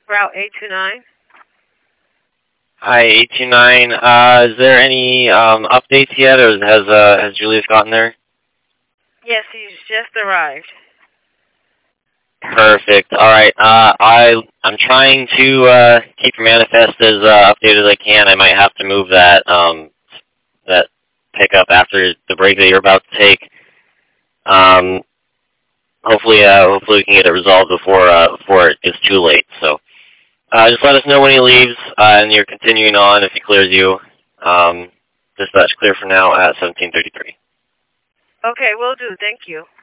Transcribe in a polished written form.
Route 829. Hi, 829. Is there any updates yet, or has Julius gotten there? Yes, he's just arrived. Perfect. All right. I'm trying to keep your manifest as updated as I can. I might have to move that that pickup after the break that you're about to take. Hopefully we can get it resolved before it gets too late. So just let us know when he leaves, and you're continuing on if he clears you. Dispatch clear for now at 17:33. Okay, will do. Thank you.